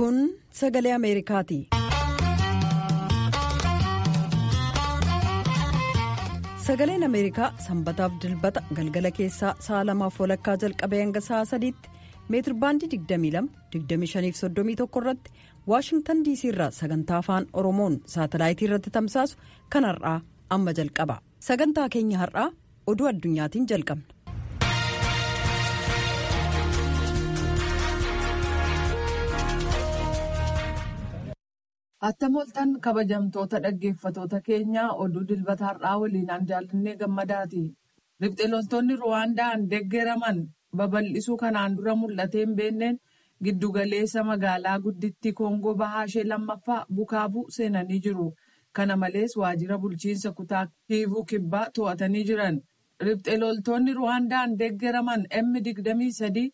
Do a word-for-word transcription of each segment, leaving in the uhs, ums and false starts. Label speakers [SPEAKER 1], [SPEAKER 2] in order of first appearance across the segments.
[SPEAKER 1] Kun sagalee Ameerikaati. Sagaleen Ameerikaa sanbataaf dilbata galgala keessaa sa'a lamaaf walakkaa jalqabee hanga sa'a sadiitti meetirbaandii digdamii lama digdamii shanii fi soddomii tokko irratti Waashingtan diisii irraa sagantaa afaan Oromoon saatalaayitii irratti tamsaasu kan har'aa amma jalqaba. Sagantaa keenya har'aa oduu addunyaatiin jalqabna.
[SPEAKER 2] Attamoltan kabajamtoota dhaggeeffatoota keenyaa oduu dilbata har'aa waliinaan jaallannee gammadaati. Riphxee loltoonni Ruwaandaan deeggeraman babal'isuu kanaan dura mul'atee hin beenneen giddugaleessa magaalaa guddittii Koongoo bahaa ishee lammaffaa Bukaabuu seenanii jiru. Kana malees waajjira bulchiinsa kutaa Kiivuu kibbaa to'atanii jiran. Riphxee loltoonni Ruwaandaan deeggeraman M digdamii sadii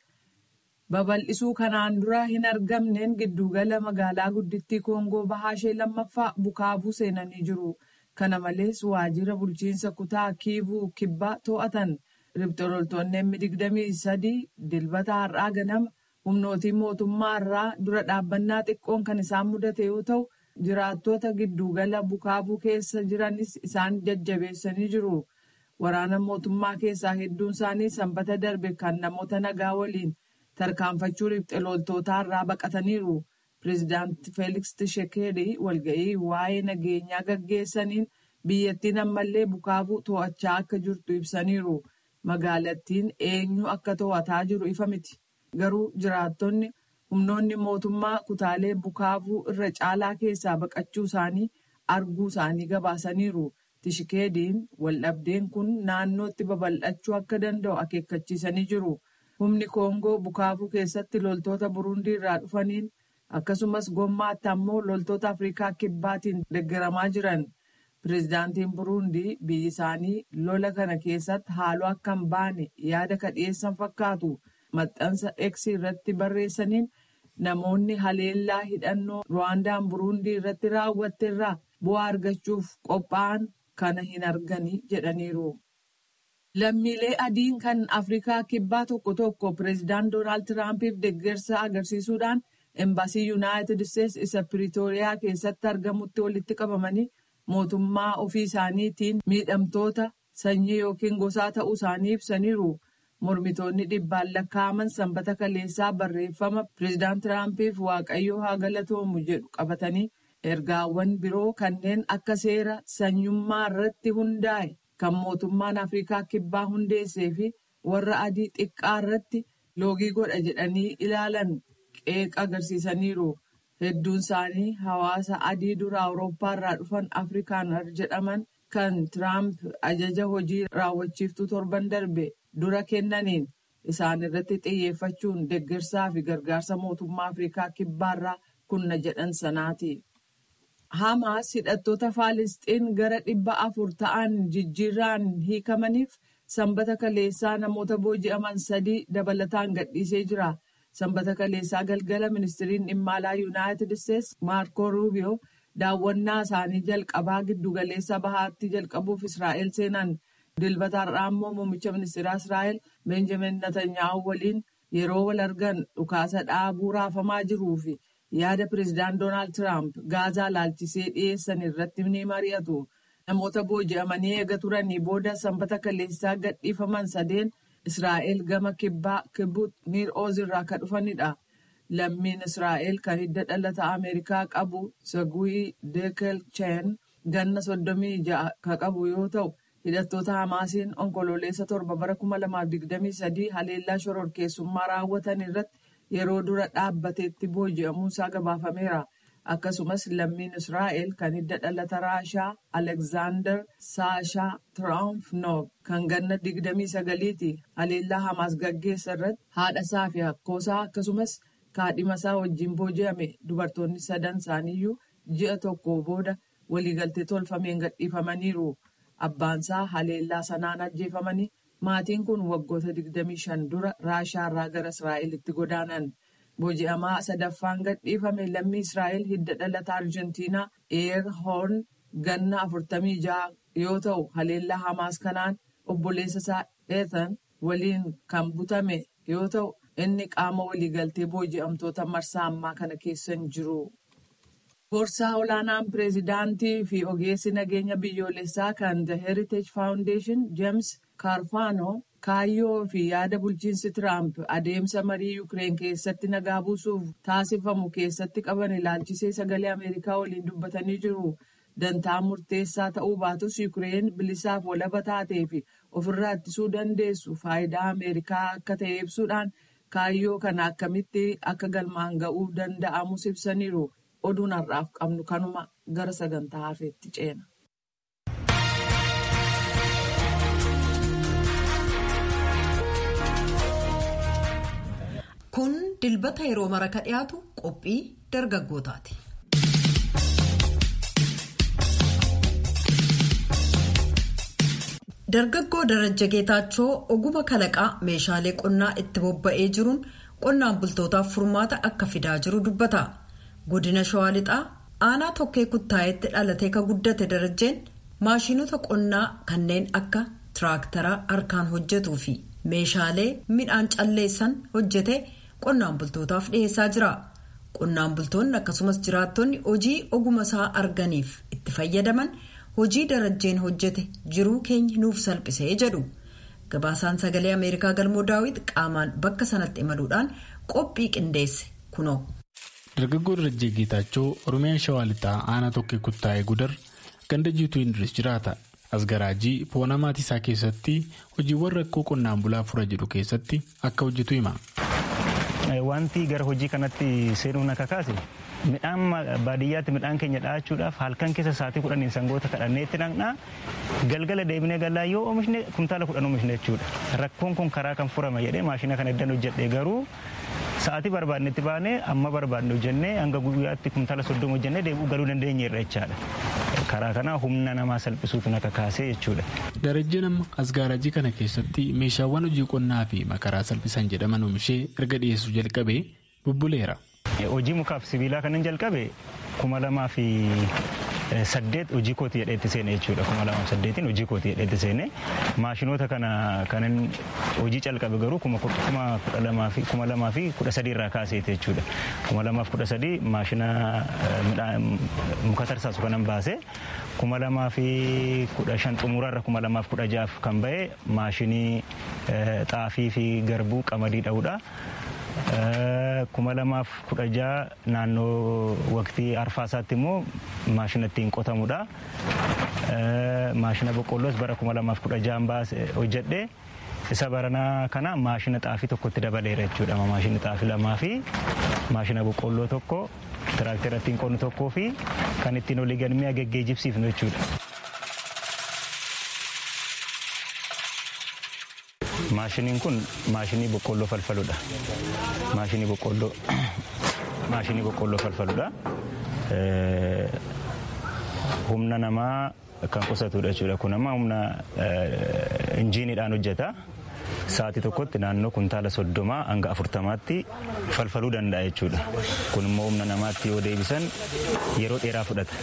[SPEAKER 2] babal'isuu kanaan dura hin argamneen giddugala magaalaa guddittii Koongoo bahaa ishee lammaffaa Bukaabuu seenanii jiru. Kana malees waajjira bulchiinsa kutaa Kiivuu kibbaa to'atan. Riphxee loltoonni M digdamii sadii dilbata har'aa ganama humnootii mootummaa irraa dura dhaabbannaa xiqqoon kan isaan mudate yoo ta'u, jiraattota giddugala Bukaabuu keessa jiranis isaan jajjabeessanii jiru. Waraana mootummaa keessaa hedduun isaanii sanbata darbe kan namoota nagaa waliin tarkaanfachuu riphxee loltootaa irraa baqataniiru. Pireezidaanti Feeliks Tishekeedii walga'ii waa'ee nageenyaa gaggeessaniin biyyattiin ammallee Bukaabuu to'achaa akka jirtu ibsaniiru. Magaalattiin eenyu akka to'ataa jiru ifa miti. Garuu jiraattonni humnoonni mootummaa kutaalee Bukaabuu irra caalaa keessaa baqachuu isaanii arguu isaanii gabaasaniiru. Tishekeediin waldhabdeen kun naannootti babal'achuu akka danda'u akeekkachiisanii jiru. Humni Koongoo Bukaabuu keessatti loltoota Burundii irraa dhufaniin akkasumas gommaatti ammoo loltoota Afrikaa kibbaatiin deeggaramaa jiran. Pireezidaantiin Burundii biyyi isaanii lola kana keessatti haaloo akka hin baane yaada kadhiyeessan fakkaatu. Maxxansa X irratti barreessaniin namoonni haleellaa hidhannoo Ruwaandaan Burundii irratti raawwatte irraa bu'aa argachuuf qophaa'an kana hin arganii jedhaniiru. Lammiilee adiin kan Afrikaa kibbaa tokko tokko pireezidaant Doonaald Tiraampiif deeggarsa agarsiisuudhaan embaasii Yuunaayitid Isteetsi isa Piriitooriyaa keessatti argamutti walitti qabamanii mootummaa ofii isaaniitiin miidhamtoota sanyii yookiin gosaa ta'uu isaanii ibsaniiru. Mormitoonni dhibbaan lakkaa'aman sanbata kaleessaa barreeffama pireezidaant Tiraampiif waaqayyoo haa galatoomu jedhu qabatanii ergaawwan biroo kanneen akka seera sanyummaa irratti hundaa'e kan mootummaan Afrikaa kibbaa hundeessee fi warra adii xiqqaa irratti loogii godha jedhanii ilaalan qeeqa agarsiisaniiru. Hedduun isaanii hawaasa adii dura Awurooppaa irraa dhufan Afrikaanar jedhaman kan Tiraamp ajaja hojii raawwachiiftuu torban darbe dura kennaniin isaan irratti xiyyeeffachuun deeggarsaa fi gargaarsa mootummaa Afrikaa kibbaarraa kunna jedhan sanaati. Hamaas hidhattoota Faalisxiin gara dhibba afur ta'an jijjiirraan hiikamaniif sanbata kaleessaa namoota booji'aman sadii dabalataan gadhiisee jira. Sanbata kaleessaa galgala ministiriin dhimma alaa Yuunaayitid Isteetsi Maarkoo Ruubiyoo daawwannaa isaanii jalqabaa giddugaleessa bahaatti jalqabuuf Israa'el seenan. Dilbata har'aa immoo muummicha ministeeraa Israa'el Benjamin Netanyaa'u waliin yeroo wal argan dhukaasa dhaabuu raafamaa jiruu fi yaada pireezidaant Doonaald Tiraamp Gaazaa laalchisee dhiyeessan irratti ni mari'atu. Namoota booji'amanii eega turanii booda sanbata kaleessaa gadhiifaman sadeen Israa'el gama kibbaa Kibbut Niir Ooz irraa kan dhufanidha. Lammiin Israa'el kan hidda dhalata Ameerikaa qabu Seguyi Dekelcheen ganna soddomii ja'a kan qabu yoo ta'u, hidhattoota Hamaasiin onkololeessa torba bara kuma lamaaf digdamii sadii haleellaa shororkeessummaa raawwatan irratti yeroo dura dhaabbateetti booji'amuusaa gabaafameera. Akkasumas lammiin Israa'el kan hidda dhalata Raashaa Alekzaandar Saashaa Tiraamfnoog kan ganna digdamii sagaliiti haleellaa Hamaas gaggeessa irratti haadhasaa fi hakkoosaa akkasumas kaadhimasaa wajjin booji'ame. Dubartoonni sadan isaaniiyyuu ji'a tokko booda waliigaltee tolfameen gadhiifamaniiru. Abbaansaa haleellaa sanaan ajjeefamanii maatiin kun waggoota digdamii shan dura Raashaa irraa gara Israa'elitti godaanan. Booji'amaa sadaffaan gadhiifame lammii Israa'el hidda dhalata Arjentiinaa Eer Hoorn ganna afurtamii ja'a yoo ta'u, haleellaa Hamaas kanaan obboleessa isaa Ethan waliin kan butame yoo ta'u, inni qaama waliigaltee booji'amtoota marsaa ammaa kana keessa hin jiru. Gorsaa olaanaan pireezidaantii fi ogeessi nageenya biyyoolessaa kan The Heritage Foundation James Carfano kaayyoo fi yaada bulchiinsi Tiraamp adeemsa marii Yuukireen keessatti nagaa buusuuf taasifamu keessatti qaban ilaalchisee sagalee Ameerikaa waliin dubbatanii jiru. Dantaa murteessaa ta'uu baatus Yuukireen bilisaaf walaba taatee fi ofirraa ittisuu dandeessu faayidaa Ameerikaa akka ta'e ibsuudhaan kaayyoo kana akkamitti akka galmaan ga'uu danda'amus ibsaniiru. Oduun har'aaf qabnu kanuma gara sagantaa hafeetti ceena.
[SPEAKER 1] Kun dilbata yeroo mara ka dhiyaatu qophii dargaggootaati. Dargaggoo Darajja Geetaachoo oguma kalaqaa meeshaalee qonnaa itti bobba'ee jiruun qonnaan bultootaaf furmaata akka fidaa jiru dubbata. Godina Shawaa Lixaa aanaa tokkee kuttaayetti dhalatee ka guddate Darajjeen maashinota qonnaa kanneen akka tiraaktaraa harkaan hojjetuu fi meeshaalee midhaan calleessan hojjete qonnaan bultootaaf dhiyeessaa jira. Qonnaan bultoonni akkasumas jiraattonni hojii oguma isaa arganiif itti fayyadaman hojii Darajjeen hojjete jiruu keenya nuuf salphisee jedhu. Gabaasaan sagalee Ameerikaa Galmoo Daawit qaamaan bakka sanatti imaluudhaan qophii qindeesse kunoo.
[SPEAKER 3] Dargaggoo Darajjee Geetaachoo Oromiyaan Shawaa Lixaa aanaa tokkee kuttaa'ee gudar ganda jiituu Indiris jiraata. Asgaraajii poona maatii isaa keessatti hojiiwwan rakkoo qonnaan bulaa fura jedhu keessatti akka hojjetu hima.
[SPEAKER 4] Wanti gara hojii kanatti seenuun akka kaase midhaan baadiyyaatti midhaan keenya dhaachuudhaaf halkan keessa sa'aatii kudhaniin sangoota kadhannee itti dhaqnaa galgala deebinee galaa yoo oomishne kumtaala kudhan oomishne jechuudha. Rakkoon kun karaa kan furama jedhee maashina kana eddan hojjedhee garuu sa'aatii barbaadne itti baanee amma barbaadne hojjennee hanga guyyaatti kumtaala soddoma hojjennee deebi'uu galuu dandeenya irra jechaadha. Karaa kana humna namaa salphisuutu akka kaasee jechuudha.
[SPEAKER 3] Darajjeen amma asgaaraajii kana keessatti meeshaawwan hojii qonnaa fi makaraa salphisan jedhaman oomishee erga dhiyeessuu jalqabee bubbuleera.
[SPEAKER 4] Hojii mukaaf sibiilaa kanan jalqabe kuma lamaa fi saddeet hojii kooti jedheetti seene jechuudha. Kuma lamaa fi saddeetiin hojii kooti jedheetti seene maashinoota kana kanan hojii calqabe garuu kuma kudha lamaa fi kuma lamaa fi kudha sadii irraa kaaseeti jechuudha. Kuma lamaa fi kudha sadii maashina muka tarsaasu kanan baase kuma lamaa fi kudha shan xumuraarra kuma lamaa fi kudha jaaf kan ba'e maashinii xaafii fi garbuu qamadii dha'uudha. Kuma lamaaf kudha jaha naannoo waqtii arfaasaatti immoo maashina ittiin qotamudha. Maashina boqqolloos bara kuma lamaaf kudha jahaan baase hojjedhe. Isa baranaa kana maashina xaafii tokkotti dabaleera jechuudha. Maashina xaafii lamaa fi maashina boqqolloo tokko tiraaktera ittiin qonnu tokkoo fi kan ittiin olii galmee geggeejjibsiifnu jechuudha. Maashiniin kun maashinii boqqolloo falfaludha. Maashinii boqqolloo maashinii boqqolloo falfaludha. Humna namaa kan qusatudha jechuudha. Kun amma humna injiiniidhaan hojjeta. Sa'aatii tokkotti naannoo kuntaala soddomaa hanga afurtamaatti falfaluu danda'a jechuudha. Kun immoo humna namaatti yoo deebisan yeroo dheeraa fudhata.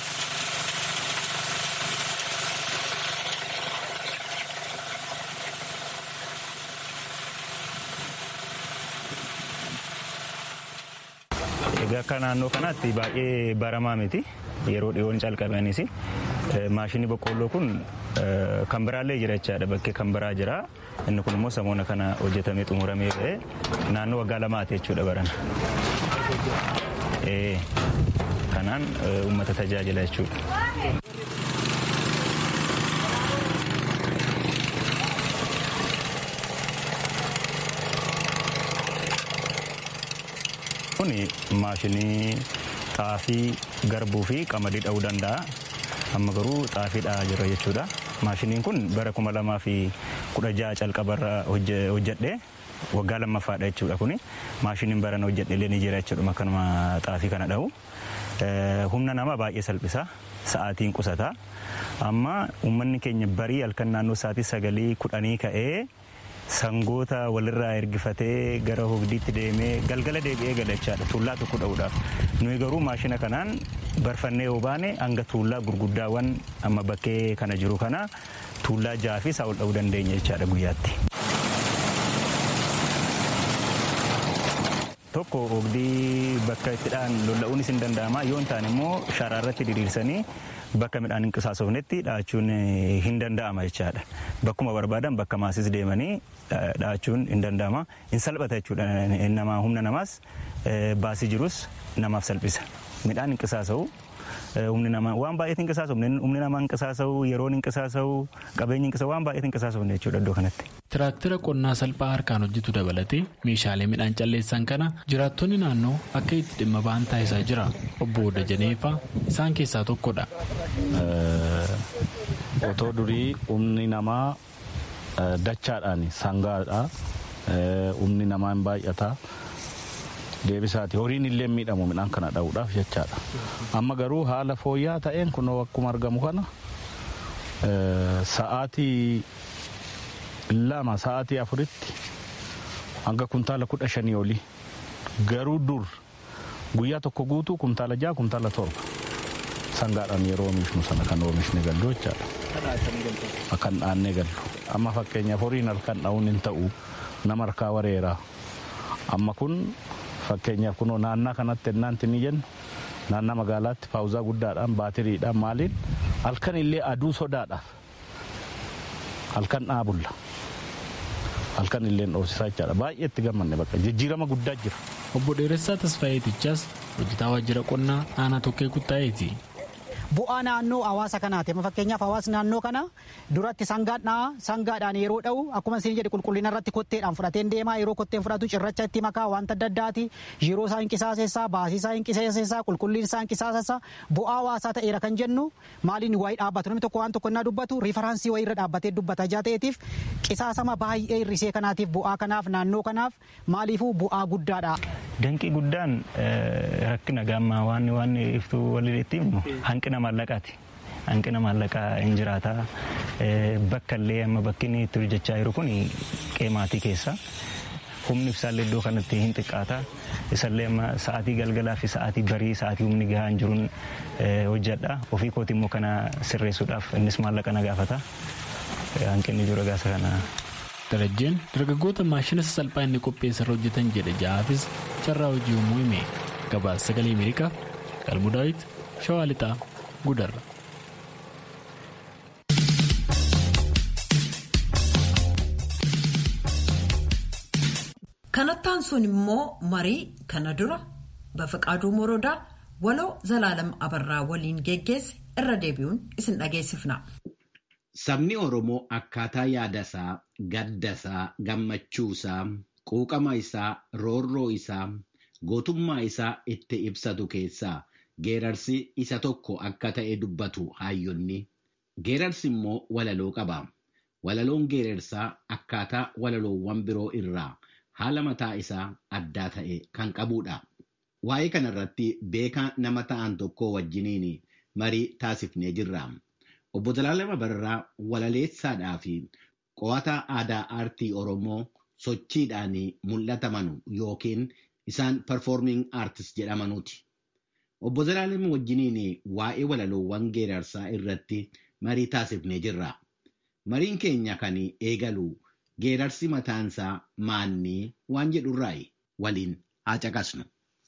[SPEAKER 4] Akka naannoo kanaatti baay'ee baramaa miti yeroo dhiyoon calqabanis maashinii boqqolloo kun kan biraallee jira jechaadha. Bakkee kan biraa jira. Inni kun immoo samoona kana hojjetamee xumuramee ba'e naannoo waggaa lamaati jechuudha barana. Kanaan uummata tajaajila jechuudha. Kuni maashinii xaafii garbuu fi qamadii dha'uu danda'a. Amma garuu xaafii dha'aa jira jechuudha. Maashiniin kun bara kuma lamaa fi kudha jaha calqabarra hojjedhe waggaa lammaffaadha jechuudha. Kuni maashiniin barana hojjedhe illee ni jira jechuudha. Akkanuma xaafii kana dha'u. Humna namaa baay'ee salphisa. Sa'aatiin qusata. Amma uummanni keenya barii halkan naannoo sa'aatii sagalii kudhanii ka'ee sangoota walirraa ergifatee gara hogdiitti deemee galgala deebi'ee galachaadha tuullaa tokko dha'uudhaaf. Nuyi garuu maashina kanaan barfannee yoo baane hanga tuullaa gurguddaawwan amma bakkee kana jiru kana tuullaa jaha fi isaa ol dha'uu dandeenya jechaadha guyyaatti. Tokko oogdii bakka ittidhaan lolla'uunis hin danda'ama yoo hin taane immoo sharaa irratti diriirsanii bakka midhaan hin qisaasofnetti dhaachuun hin danda'ama jechaadha. Bakkuma barbaadan bakka maasis deemanii dhaachuun hin danda'ama. Hin salphata jechuudha. Nama humna namaas baasii jirus namaaf salphisa. Midhaan hin qisaasa'u. Humni namaa waan baay'eetiin qisaasa'u. Humni namaa hin qisaasa'u, yeroon hin qisaasa'u, qabeenyi hin qisaasa'u waan baay'eetiin qisaasofne jechuudha iddoo kanatti.
[SPEAKER 3] Tiraaktira qonnaa salphaa harkaan hojjetu dabalatee meeshaalee midhaan calleessan kana jiraattonni naannoo akka itti dhimma ba'an taasisaa jira. Obbo Dajaneefaa isaan keessaa tokkodha.
[SPEAKER 5] Otoo durii humni namaa dachaadhaan sangaadha. Humni namaa hin baay'ata. Deebisaati horiin illee miidhamu midhaan kana dha'uudhaaf jechaadha. Amma garuu haala fooyya'aa ta'een kunoo akkuma argamu kana sa'aatii lama sa'aatii afuritti hanga kuntaala kudha shanii olii garuu dur guyyaa tokko guutuu kuntaala ja'a kuntaala torba sangaadhaan yeroo oomishnu sana kan oomishne gallu jechaadha. Kan dhaannee gallu. Amma fakkeenyaaf horiin halkan dha'uun hin ta'u nama harkaa wareeraa. Amma kun fakkeenyaaf kunoo naannaa kanatti ennaanti ni jennu naannaa magaalaatti paawuzaa guddaadhaan baatiriidhaan maaliin halkan illee aduu sodaadhaaf halkan dhaabulla. Halkan illee dhoofsisaa jechaadha. Baay'ee itti gammanne bakka jijjiirama guddaa jira.
[SPEAKER 3] Obbo Dheeressaa Tasfaayeetichaas hojjetaa waajjira qonnaa aanaa tokkee kuttaa'eeti.
[SPEAKER 6] Bu'aa naannoo hawaasa kanaati. Amma fakkeenyaaf hawaasni naannoo kana duratti sangaan dha'a. Sangaadhaan yeroo dha'u akkuma isin jedhe qulqullina irratti kotteedhaan fudhateen deemaa. Yeroo kotteen fudhatu cirracha itti makaa wanta adda addaati. Yeroo isaa hin qisaasessaa, baasii isaa hin qisaasessaa, qulqullina isaa hin qisaasessaa. Bu'aa hawaasaa ta'eera kan jennu maaliin waa'ee dhaabbatu namni tokko waan tokko innaa dubbatu riifaransii wayii irra dhaabbatee dubbata ijaa ta'eetiif qisaasama baay'ee hir'isee kanaatiif bu'aa kanaaf naannoo kanaaf maaliifuu bu'aa guddaadha.
[SPEAKER 4] Danqii guddaan rakkina gaammaa waan waan iftuu walitti himnu hanqina maallaqaati. Hanqina maallaqaa hin jiraata. Bakka illee amma bakki inni itti hojjechaa jiru kun qeemaatii keessa. Humni ibsaallee iddoo kanatti hin xiqqaata. Isallee amma sa'aatii galgalaa fi sa'aatii barii sa'aatii humni gahaa hin jiruun hojjedha. Ofii kooti immoo kana sirreessuudhaaf innis maallaqa na gaafata. Hanqinni jiru gaasa kana.
[SPEAKER 3] Darajjeen dargaggoota maashina sasalphaa inni qopheessa irra hojjetan jedhe ja'aafis carraa hojii uumuu hime. Gabaasa sagalee Ameerikaa Galmuu Daawit Shawaa Lixaa Gudarra.
[SPEAKER 1] Kanattaan sun immoo marii kana dura Bafaqaaduu Morodaa waloo Zalaalam Abarraa waliin geggeesse irra deebi'uun isin dhageessifna.
[SPEAKER 7] Sabni Oromoo akkaataa yaadasaa, gaddasaa, gammachuusaa, quuqama isaa, roorroo isaa, gootummaa isaa itti ibsatu keessaa geerarsi isa tokko akka ta'e dubbatu hayyonni. Geerarsi immoo walaloo qaba. Walaloon geerarsaa akkaataa walaloowwan biroo irraa haala mataa isaa addaa ta'e kan qabudha. Waa'ee kanarratti beekaa nama ta'an tokko wajjiniin marii taasifnee jirra. Obbo Zalaalam Abarraa walaleessaadhaa fi qo'ataa aadaa aartii Oromoo sochiidhaan mul'ataman yookiin isaan performing artist jedhamanuuti. Obbo Zalaalam wajjiniin waa'ee walaloowwan geerarsaa irratti marii taasifnee jirra. Mariin keenya kan eegalu geerarsi mataansaa maannii waan jedhurraayi waliin haa caqasnu.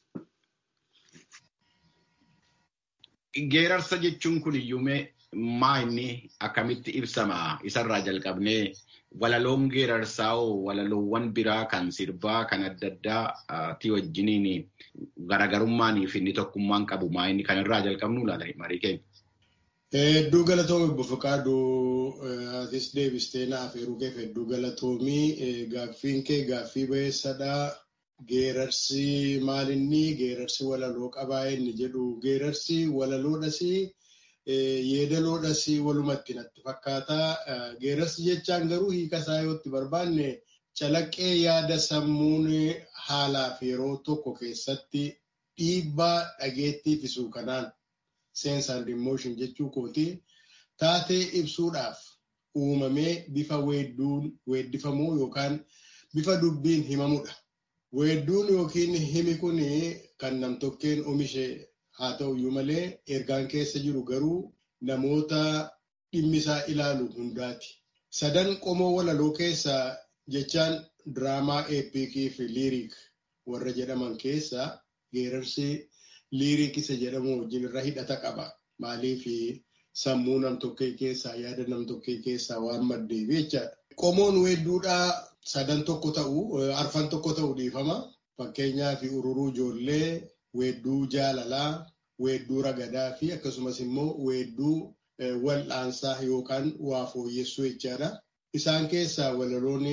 [SPEAKER 8] Geerarsa jechuun kun iyyuumee maa inni akkamitti ibsama isarraa jalqabnee walaloon geerarsaa walaloowwan biraa kan sirbaa kan adda addaa ti wajjiniin garaagarummaanii fi inni tokkummaan qabu maa inni kanarraa jalqabnu laala marii keenya.
[SPEAKER 9] Hedduu galatoomii Bafaqaaduu atis deebistee naaf eeruu keef hedduu galatoomii gaaffiin kee gaaffii bayeessadhaa. Geerarsi maalinni geerarsi walaloo qabaa inni jedhu geerarsi walaloodhasii yeedaloodhasii walumatti natti fakkaata. Geerarsi jechaan garuu hiikasaa yoo itti barbaanne calaqqee yaada sammuun haalaaf yeroo tokko keessatti dhiibbaa dhageettii fisuu kanaan sense and emotion jechuu kooti taatee ibsuudhaaf uumamee bifa weedduun weeddifamuu yookaan bifa dubbiin himamudha. Weedduun yookiin himi kun kan namtokkeen oomishe haa ta'u iyyuu malee ergaan keessa jiru garuu namoota dhimmisaa ilaalu hundaati. Sadan qomoo walaloo keessaa jechaan diraamaa eepikii fi liiriik warra jedhaman keessaa geerarsi liiriikisa jedhamu wajjin irra hidhata qaba. Maaliif sammuu nam-tokkee keessaa yaada nam-tokkee keessaa waan maddeef jechaadha. Qomoon weedduudhaa sadan tokko ta'u, arfan tokko ta'u dhiifama. Fakkeenyaaf ururuu ijoollee, weedduu jaalalaa, weedduu ragadaa fi akkasumas immoo weedduu wal'aansaa yookaan waa fooyyessuu jechaadha. Isaan keessaa walaloon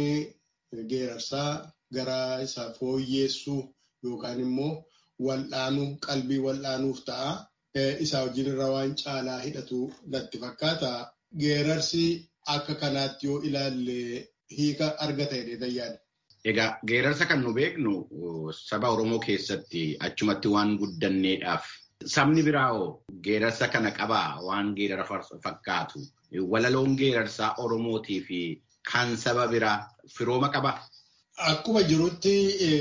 [SPEAKER 9] geerarsaa gara isa fooyyessuu yookaan immoo wal'aanuu qalbii wal'aanuuf ta'a. Isaa wajjin irra waan caalaa hidhatu natti fakkaata. Geerarsi akka kanaatti yoo ilaalle hiika argata jedhee yaada.
[SPEAKER 8] Egaa geerarsa kan nu beeknu saba Oromoo keessatti achumatti waan guddanneedhaaf sabni biraawoo geerarsa kana qabaa waan geerara fakkaatu. Walaloon geerarsaa Oromootii fi kan saba biraa firooma qabaa.
[SPEAKER 9] Akkuma jirutti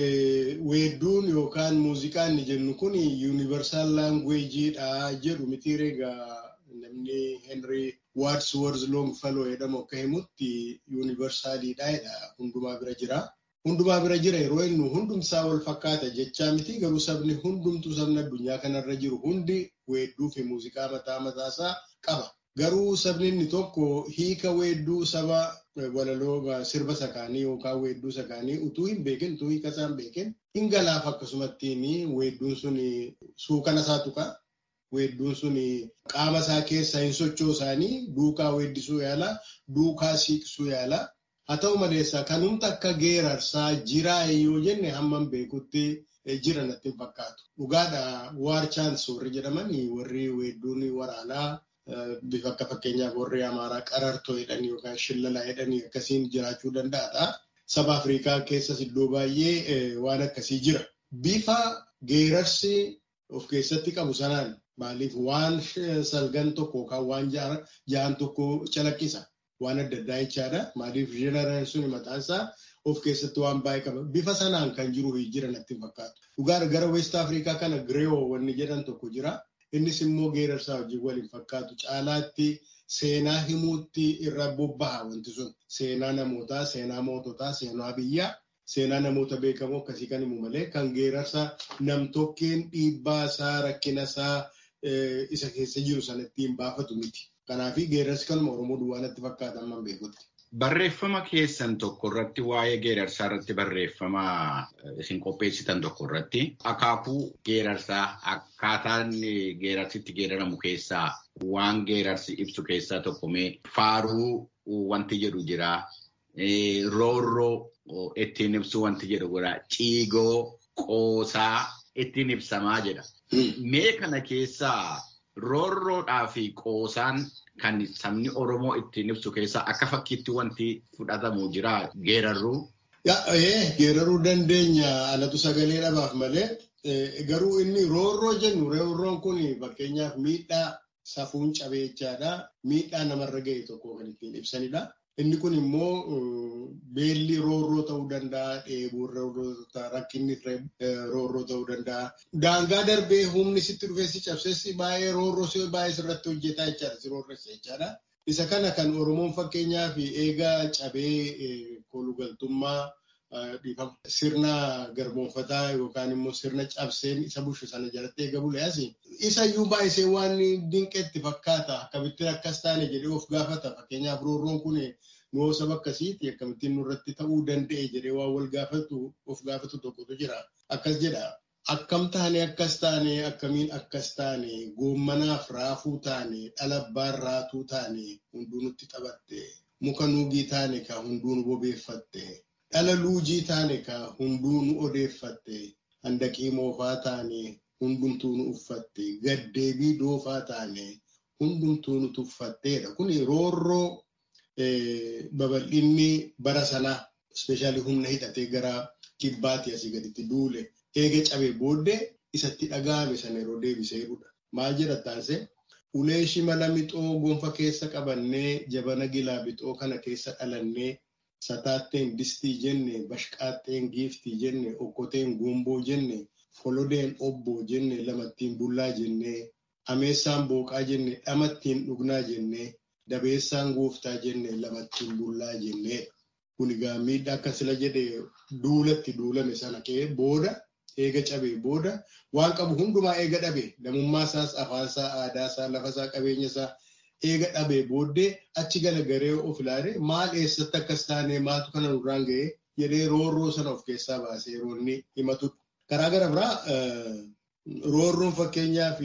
[SPEAKER 9] weedduun yookaan muuziqaan ni jennu kun yuunivarsaal laangweejiidha jedhu miti egaa namni Henry Wadsworth Longfellow jedhamu akka himutti yuunivarsaaliidha jedha hundumaa bira jira. Hundumaa bira jira yeroo inni hundumsaa wal fakkaata jechaa miti garuu sabni hundumtuu sabni addunyaa kanarra jiru hundi weedduu fi muuziqaa mataa mataasaa qaba. Garuu sabni inni tokko hiika weedduu saba walaloo sirba sakaanii yookaan weedduu sakaanii utuu hin beekin utuu hiika isaan beekin hin galaaf akkasumattiin weedduun sun suukana isaa tuqa. Weedduun sun qaama isaa keessa hin sochoosaanii duukaa weeddisuu yaala duukaa siiqsuu yaala. Haa ta'u maleessa kan humna akka geerarsaa jiraa yoo jenne hamman beekutti jira natti fakkaatu. Dhugaadha waar chaans warri jedhamanii warri weedduun waraanaa bifa akka fakkeenyaaf warri Amaaraa qarartoo jedhanii yookaan shillalaa jedhanii akkasiin jiraachuu danda'aadha. Saba Afrikaa keessas iddoo baay'ee waan akkasii jira. Bifa geerarsi of keessatti qabu sanaan maaliif waan salgan tokko yookaan waan ja'an tokko calaqqisa. Waan adda addaa jechaadha. Maaliif jeneraan sun mataansaa of keessatti waan baay'ee qaba. Bifa sanaan kan jiru jira natti fakkaatu. Dhugaadha gara West Afrikaa kana Girewoo wanni jedhan tokko jira. Innis immoo geerarsaa wajjin waliin fakkaatu. Caalaatti seenaa himuutti irra bobbaha wanti sun. Seenaa namootaa, seenaa moototaa, seenaa biyyaa, seenaa namoota beekamoo akkasii kan himu malee kan geerarsaa nam-tokkeen dhiibbaa isaa, rakkina isaa isa keessa jiru sana ittiin baafatu miti. Kanaafi geerarsi kanuma Oromoo duwwaa natti fakkaatan man beekutti.
[SPEAKER 8] Barreeffama keessan tokko irratti waa'ee geerarsaa irratti barreeffama isin qopheessitan tokko irratti akaakuu geerarsaa akkaataan geerarsitti geeraramu keessaa waan geerarsi ibsu keessaa tokko mee faaruu wanti jedhu jira. Roorroo ittiin ibsu wanti jedhu jira. Ciigoo qoosaa ittiin ibsamaa jedha. Mee kana keessaa roorroodhaa fi qoosaan kan sabni Oromoo ittiin ibsu keessaa akka fakkiitti wanti fudhatamu jira geerarruu.
[SPEAKER 9] Geeraruu dandeenya alatu sagalee dhabaaf malee garuu inni roorroo jennu roorroon kun fakkeenyaaf miidhaa safuun cabee jechaadha. Miidhaa namarra ga'e tokko kan ittiin ibsanidha. Inni kun immoo beelli roorroo ta'uu danda'a, dheebuun roorroo ta'uu rakkinni roorroo ta'uu danda'a. Daangaa darbee humni sitti dhufee si cabsessi baay'ee roorroo si baay'ee sirratti hojjetaa jechaadha, si roorressa jechaadha. Isa kana kan Oromoon fakkeenyaaf eegaa cabee kolugaltummaa sirna garboonfataa yookaan immoo sirna cabseen isa bushu sana jalatti eega buleas isa iyyuu baay'isee waan dinqeetti fakkaata akkamittiin akkas taane jedhee of gaafata. Fakkeenyaaf roorroon kun nuu saba akkasiiti akkamittiin nurratti ta'uu danda'e jedhee waan wal gaafatu of gaafatu tokkotu jira. Akkas jedha. Akkam taane akkas taane akkamiin akkas taane goommanaaf raafuu taane dhalabbaan raatuu taane hunduu nutti taphatte muka nuugii taane ka hunduu nu bobeeffatte. Dhala luujii taane ka hunduu nu odeeffatte, handaqii moofaa taane hundumtuu nu uffatte, gaddeebii doofaa taane hundumtuu nu tuffatteedha. Kuni roorroo babal'inni bara sanaa ispeeshaalii humna hidhatee gara kibbaatti asii gaditti duule eega cabee booddee isatti dhaga'ame sana yeroo deebisee jedhudha. Maal jedha taasise? Ulee shimala mixoo gonfa keessa qabannee jabana gilaa bixoo kana keessa dhalannee sataatteen distii jenne, bashqaatteen giiftii jenne, okkoteen gomboo jenne, folodeen obboo jenne, lamattiin bullaa jenne, ameessaan booqaa jenne, dhamattiin dhugnaa jenne, dabeessaan gooftaa jenne, lamattiin bullaa jenne. Kun egaa miidhaa akka sila jedhee duulatti duulame sana ka'ee booda eega cabee booda waan qabu hundumaa eega dhabe namummaa isaas afaan isaa aadaa isaa lafa isaa qabeenya isaa eega dhabee booddee achi galagaree of ilaale maal eessatti akkas taane maaltu kana nurraan ga'ee jedhee roorroo sana of keessaa baasee yeroo inni himatu. Karaa gara biraa roorroon fakkeenyaaf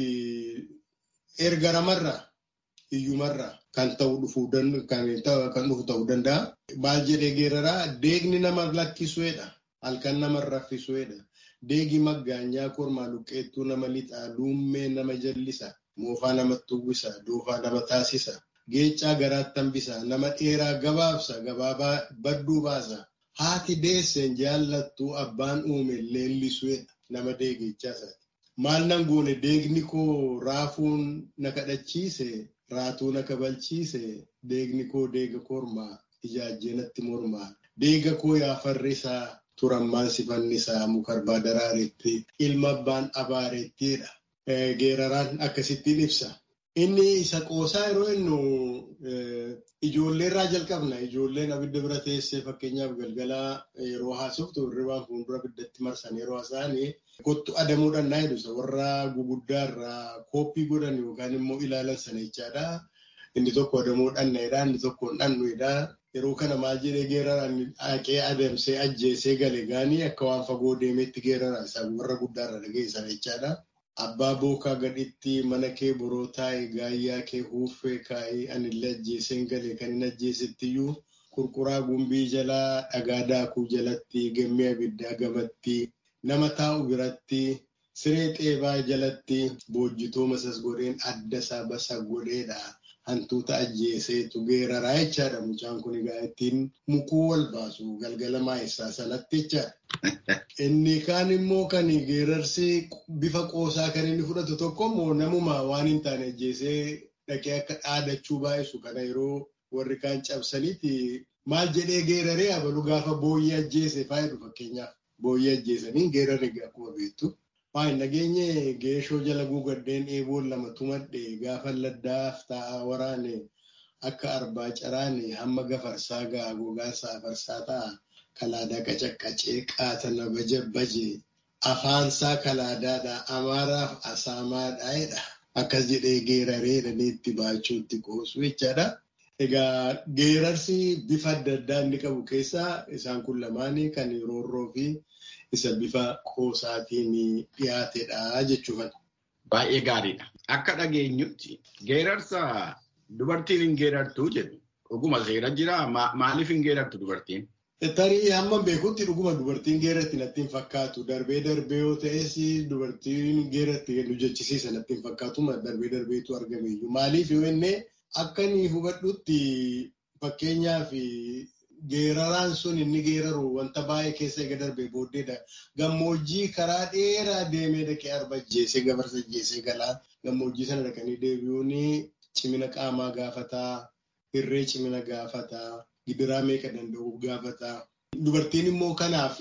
[SPEAKER 9] erga namarraa hiyyumarraa kan ta'u dhufuu kan dhufu ta'uu danda'a. Maal jedhee geeraraa deegni nama lakkisuudha. Halkan nama raffisuudha. Deegi maggaanyaa kormaa luqqeettuu nama lixaa luummee nama jallisa. Moofaa namatti uwwisa. Doofaa nama taasisa. Geechaa garaatti hambisa. Nama dheeraa gabaabsa. Gabaabaa badduu baasa. Haati deesseen jaallattuu abbaan uume leellisuudha. Nama deegichaa maal nan goone deegni koo raafuun na kadhachiise. Raatuu na kabalchiise. Deegni koo deega kormaa. Ijaajjeenatti mormaa. Deega koo yaa farrisaa. Turammaan sifannisaa mukarbaa daraaretti ilma abbaan abaarettiidha. Geeraraan akkasittiin ibsa. Inni isa qoosaa yeroo innu ijoollee irraa jalqabna. Ijoolleen abidda bira teessee fakkeenyaaf galgalaa yeroo haasoftu hirribaan fuuldura abiddatti marsan yeroo haasa'anii kottu adamuudhaan naa jedhusa. Warra guguddaa irraa kooppii godhan yookaan immoo ilaalan sana jechaadha. Inni tokko adamuudhaan naayidhaa, inni tokko dhannuudhaa. Yeroo kana maal jedhee geeraraan haqee adamsee ajjeesee gale gaanii akka waan fagoo deemeetti geeraraan isaa warra guddaarra dhageessan jechaadha. Abbaa bookaa gadhitti mana kee boroo taa'e gaayyaa kee huuffee kaa'ee anillee ajjeeseen gale kan hin ajjeesettiyyuu qurquraa gumbii jalaa dhagaa daakuu jalatti gammee abiddaa gamatti nama taa'u biratti siree xeebaa jalatti boojjitoo masas godheen adda isaa basa godheedha. Hantuuta ajjeeseetu geeraraa jechaadha. Mucaan kun egaa ittiin mukuu wal baasu galgala maayessaa sanatti jechaadha. Inni kaan immoo kan geerarsi bifa qoosaa kan inni fudhatu tokko immoo namuma waan hin taane ajjeesee dhaqee akka dhaadachuu baay'isu kana yeroo warri kaan cabsaniiti maal jedhee geeraree abalu gaafa booyyee ajjeese faayidu fakkeenyaaf booyyee ajjeesanii geerarri akkuma beektu. Waan nageenye geeshoo jala guugaddeen eeboon lama tumadhe gaafa laddaaf ta'a waraane akka arbaa caraane hamma gafarsaa ga'a gogaansaa afarsaa ta'a kalaadaa qacaqqacee qaatana bajabbaje afaansaa kalaadaadha amaaraaf asaamaadhaa'edha. Akkas jedhee geeraree dhaneetti baachuutti qoosu jechaadha. Egaa geerarsi bifa adda addaa inni qabu keessaa isaan kun lamaanii kan roorroo fi isa bifa qoosaatiin dhiyaatedha jechuudha.
[SPEAKER 8] Baay'ee gaariidha. Akka dhageenyutti geerarsa dubartiin hin geerartuu jedhu dhuguma seera jira. Maaliif hin geerartu dubartiin?
[SPEAKER 9] Tarii hamma beekutti dhuguma dubartiin geeratti natti hin fakkaatu. Darbee darbee yoo ta'es dubartiin geeratti nu jechisiisa natti hin fakkaatu. Darbee darbeetu argameeyyu. Maaliif yoo inni akka inni hubadhutti fakkeenyaaf geeraraan sun inni geeraru wanta baay'ee keessa eega darbee booddeedha. Gammoojjii karaa dheeraa deemee dhaqee arba ajjeesee gafarsa ajjeesee galaa. Gammoojjii sana dhaqanii deebi'uun cimina qaamaa gaafataa, hirree cimina gaafataa, gidiraa meeqa danda'uuf gaafataa. Dubartiin immoo kanaaf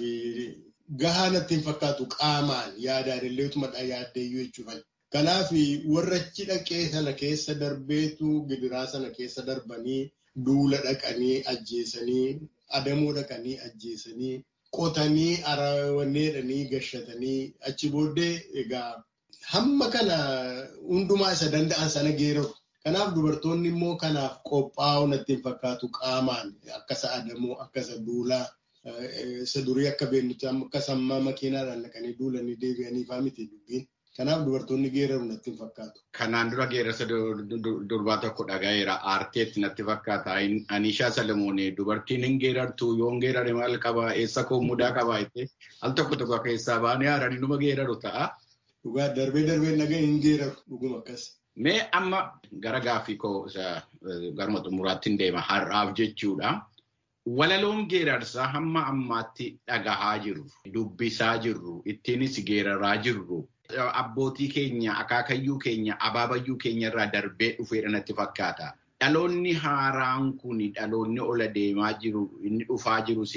[SPEAKER 9] gahaa natti hin fakkaatu qaamaan yaadaan illee utumadhaa yaaddeeyyuu jechuudha. Kanaaf warra achi dhaqee sana keessa darbeetu gidiraa sana keessa darbanii duula dhaqanii ajjeesanii, adamoo dhaqanii ajjeesanii, qotanii arawanneedhanii gashatanii achi booddee egaa hamma kana hundumaa isa danda'an sana geeraru. Kanaaf dubartoonni immoo kanaaf qophaa'uu natti hin fakkaatu qaamaan akkasa adamoo akkasa duulaa isa durii akka beeknutti akka sammaa makiinaadhaan dhaqanii duulanii deebi'anii fa'aa miti dubbiin. Kanaaf dubartoonni geeraru natti hin fakkaatu.
[SPEAKER 8] Kanaan dura geerarsa durbaa tokko dhagayeera. Aarteetti natti fakkaata. Anishaa Salamoonee dubartiin hin geerartu yoo hin geerare maal qabaa eessa koo mudaa qabaa jettee al tokko tokko keessaa baanee haaranii numa geeraru ta'a.
[SPEAKER 9] Dhugaa darbee darbee nagaa hin geeraru dhuguma akkas.
[SPEAKER 8] Mee amma gara gaaffii koo garuma xumuraatti hin deema har'aaf jechuudha. Walaloon geerarsaa hamma ammaatti dhagahaa jirru, dubbisaa jirru, ittiinis geeraraa jirru. Abbootii keenya, akaakayyuu keenya, abaabayyuu keenya irraa darbee dhufeedha natti fakkaata. Dhaloonni haaraan kun dhaloonni ola deemaa jiru, inni dhufaa jirus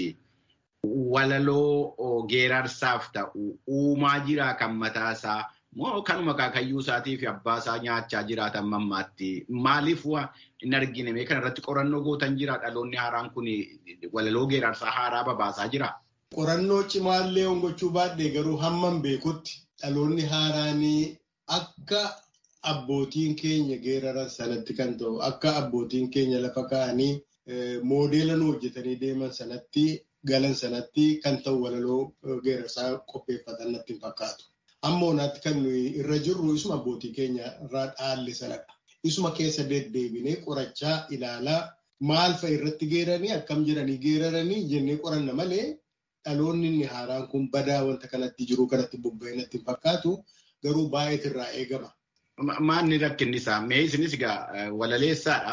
[SPEAKER 8] walaloo geerarsaaf ta'u uumaa jiraa kan mataasaa moo kanuma akaakayyuu isaatii fi abbaa isaa nyaachaa jiraatan mammaatti. Maaliif hin argine mee kanarratti qorannoo gootan jira dhaloonni haaraan kun walaloo geerarsaa haaraa babaasaa jira?
[SPEAKER 9] qorannoo cimaallee hongochuu baadhee garuu hamman beekutti dhaloonni haaraanii akka abbootiin keenya geeraran sanatti kan ta'u akka abbootiin keenya lafa kaa'anii moodeela nu hojjetanii deeman sanatti galan sanatti kan ta'u walaloo geerarsaa qopheeffatan natti hin fakkaatu. Amma onaatti kan nuyi irra jirru isuma abbootii keenya irraa dhaalle sanadha. Isuma keessa deddeebinee qorachaa ilaalaa maal fa'a irratti geeranii akkam jedhanii geeraranii jennee qoranna malee dhaloonni inni haaraan kun badaa wanta kanatti jiru kanatti bobba'ee natti hin fakkaatu garuu baay'eetu irraa eegama.
[SPEAKER 8] Maanni rakkinni isaa mee isinis egaa walaleessaadha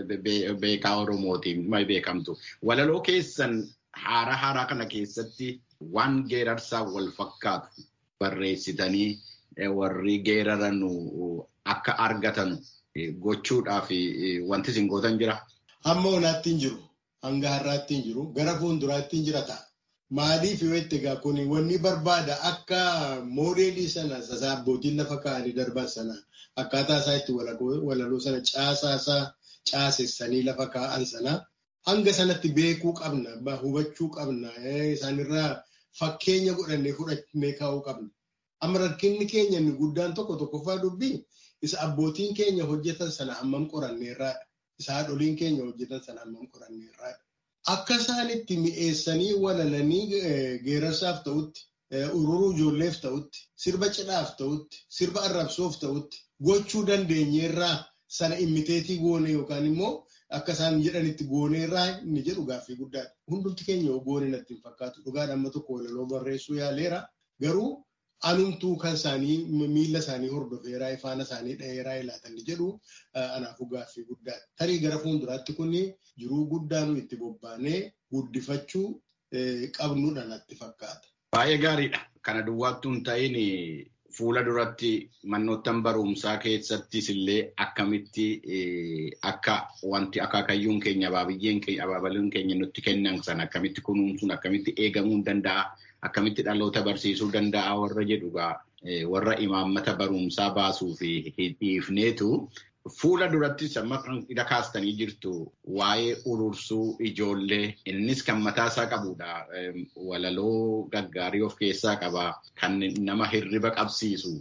[SPEAKER 8] beekaa Oromootiin ma beekamtu. Walaloo keessan haaraa haaraa kana keessatti waan geerarsaa wal fakkaatu barreessitanii warri geeraran akka argatan gochuudhaaf wanti isin gootan jira.
[SPEAKER 9] Amma onaatti hin jiru. Hanga har'aatti hin jiru. Gara fuulduraatti hin jira ta'a. Maaliif yoo itti egaa kun wanni barbaada akka moodeelii sana sasaa abbootiin lafa kaa'anii darban sana akkaataa isaa itti walaloo sana caasaa isaa caasessanii lafa kaa'an sana hanga sanatti beekuu qabna, hubachuu qabna, isaanirraa fakkeenya godhannee fudhannee kaa'uu qabna. Amma rakkinni keenya inni guddaan tokko tokkoffaa dubbii isa abbootiin keenya hojjetan sana hammam qoranneerraadha. Isa haadholiin keenya hojjetan sana hammam qoranneerraadha. Akka isaanitti mi'eessanii walalanii geerarsaaf ta'utti, ururuu ijoolleef ta'utti, sirba cidhaaf ta'utti, sirba arrabsoof ta'utti gochuu dandeenyeerraa sana immiteetii goone yookaan immoo akka isaan jedhanitti gooneerraa inni jedhu gaaffii guddaadha. Hundumti keenya goone natti hin fakkaatu. Dhugaadha amma tokko walaloo barreessuu yaaleera. Garuu anumtuu kan isaanii miila isaanii hordofeeraa ifaana isaanii dhaheeraa ilaatanii jedhu anaafuu gaaffii guddaadha. Tarii gara fuulduraatti kun jiruu guddaa nu itti bobbaanee guddifachuu qabnuudha natti fakkaata.
[SPEAKER 8] Baay'ee gaariidha. Kana duwwaattuu hin ta'in fuula duratti manoottan barumsaa keessattis illee akkamitti akka wanti akaakayyuun keenya abaabiyyeen keenya abaabaluun keenya nutti kennan sana akkamitti kunuunsuun akkamitti eegamuu danda'a. Akkamitti dhaloota barsiisuu danda'a warra jedhugaa warra imaammata barumsaa baasuu fi dhiifneetu fuula durattis amma kan hidha kaastanii jirtu waa'ee urursuu ijoollee innis kan mataasaa qabudha. Walaloo gaggaarii of keessaa qaba kan nama hirriba qabsiisu.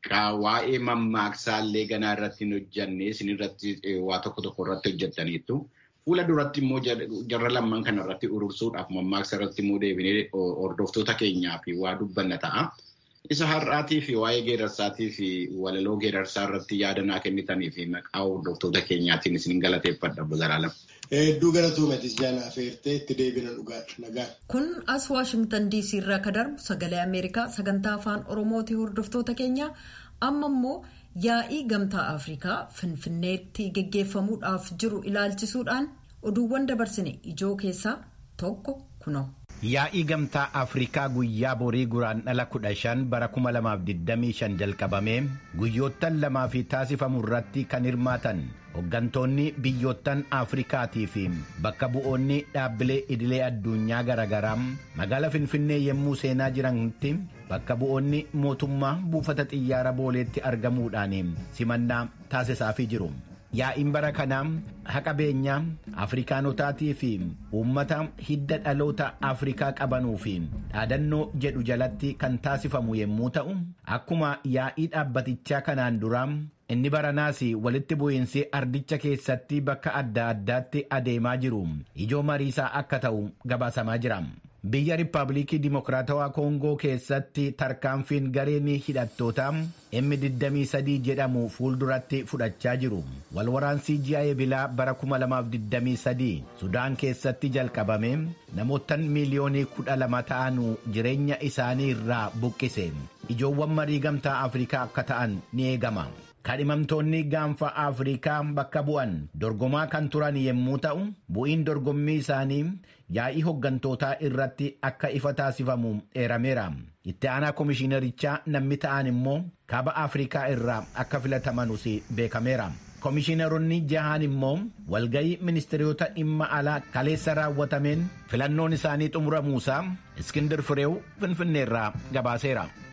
[SPEAKER 8] Waa'ee mammaaksallee ganaa irratti hin hojjanne isin irratti waa tokko tokko irratti hojjettaniitu. Fuula duratti immoo jarra lamman kana irratti urursuudhaaf mammaaksa irratti immoo deebinee hordoftoota keenyaa fi waa dubbanna ta'a. Isa har'aatii fi waa'ee geerarsaatii fi walaloo geerarsaa irratti yaada kennitanii fi maqaa hordoftoota keenyaatiin isin galateeffadha Obbo Zaraalam.
[SPEAKER 9] Hedduu galatoomatis jaanaa feertee itti deebina dhugaadha nagaa.
[SPEAKER 1] Kun as Waashingtan D C irraa ka darbu sagalee Ameerikaa sagantaa afaan Oromootii hordoftoota keenya amma immoo yaa'ii gamtaa Afrikaa Finfinneetti geggeeffamuudhaaf jiru ilaalchisuudhaan oduuwwan dabarsine ijoo keessaa tokko kunoo.
[SPEAKER 10] Yaa'ii gamtaa Afrikaa guyyaa borii guraandhala kudha shan bara kuma lamaaf digdamii shan jalqabamee guyyoottan lamaa fi taasifamu irratti kan hirmaatan hoggantoonni biyyoottan Afrikaatii fi bakka bu'oonni dhaabbilee idilee addunyaa garaagaraa magaalaa Finfinnee yemmuu seenaa jiranitti bakka bu'oonni mootummaa buufata xiyyaara booleetti argamuudhaan simannaa taasisaafii jiru. Yaa'iin bara kanaa haqa beenyaa Afrikaanotaatii fi uummata hidda dhaloota Afrikaa qabanuu fi dhaadannoo jedhu jalatti kan taasifamu yommuu ta'u, akkuma yaa'ii dhaabbatichaa kanaan dura inni baranaas walitti bu'iinsi ardicha keessatti bakka adda addaatti adeemaa jiru ijoo mariisaa akka ta'u gabaasamaa jira. Biyya Riippaabilikii Dimokiraatawaa Koongoo keessatti tarkaanfiin gareen hidhattoota M digdamii sadii jedhamu fuulduratti fudhachaa jiru. Walwaraansii ji'a eebilaa bara kuma lamaaf digdamii sadii Sudaan keessatti jalqabame namoottan miiliyoonii kudha lama ta'anu jireenya isaanii irraa buqqise. Ijoowwan marii gamtaa Afrikaa akka ta'an ni eegama. Kadhimamtoonni gaanfa Afrikaa bakka bu'an dorgomaa kan turan yommuu ta'u, bu'iin dorgommii isaanii yaa'ii hoggantootaa irratti akka ifa taasifamu eerameera. Itti aanaa komishiinarichaa namni ta'an immoo kaaba Afrikaa irraa akka filatamanus beekameera. Komishiinaroonni jahaan immoo walgayii ministeerota dhimma alaa kaleessa raawwatameen filannoon isaanii xumuramuusaa Iskindir Fireew Finfinneerraa gabaaseera.